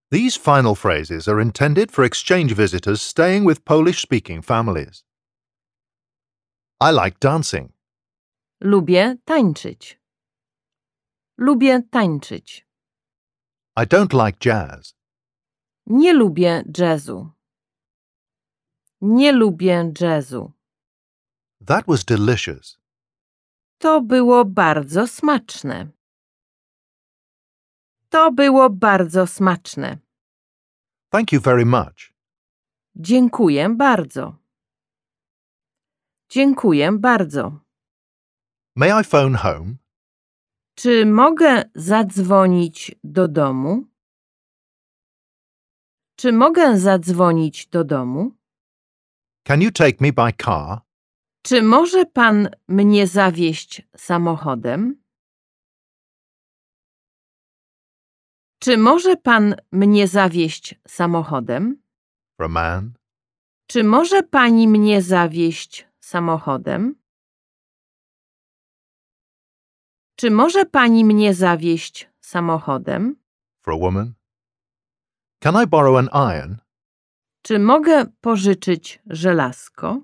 These final phrases are intended for exchange visitors staying with Polish-speaking families. I like dancing. Lubię tańczyć. Lubię tańczyć. I don't like jazz. Nie lubię jazzu. Nie lubię jazzu. That was delicious. To było bardzo smaczne. To było bardzo smaczne. Thank you very much. Dziękuję bardzo. Dziękuję bardzo. May I phone home? Czy mogę zadzwonić do domu? Czy mogę zadzwonić do domu? Can you take me by car? Czy może pan mnie zawieźć samochodem? Czy może pan mnie zawieźć samochodem? For a man. Czy może pani mnie zawieźć samochodem? Czy może pani mnie zawieźć samochodem? For a woman. Can I borrow an iron? Czy mogę pożyczyć żelazko?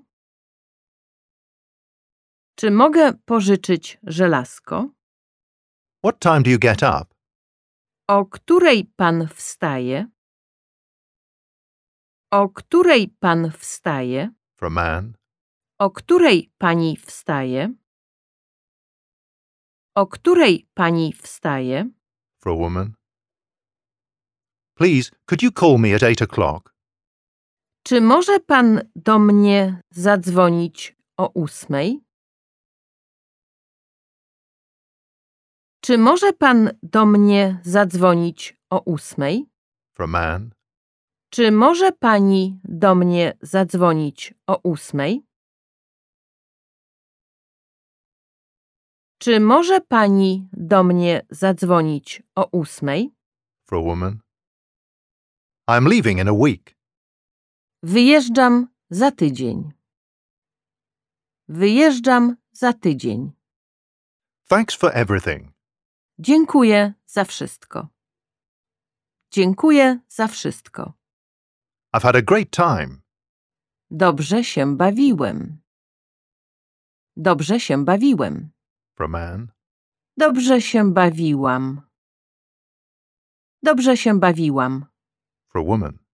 Czy mogę pożyczyć żelazko? What time do you get up? O której pan wstaje? O której pan wstaje? For a man. O której pani wstaje? O której pani wstaje? For a woman. Please, could you call me at 8 o'clock? Czy może pan do mnie zadzwonić o 8? Czy może pan do mnie zadzwonić o 8? For a man. Czy może pani do mnie zadzwonić o 8? Czy może pani do mnie zadzwonić o 8? For a woman. I'm leaving in a week. Wyjeżdżam za tydzień. Wyjeżdżam za tydzień. Thanks for everything. Dziękuję za wszystko. Dziękuję za wszystko. I've had a great time. Dobrze się bawiłem. Dobrze się bawiłem. For a man. Dobrze się bawiłam. Dobrze się bawiłam. For a woman.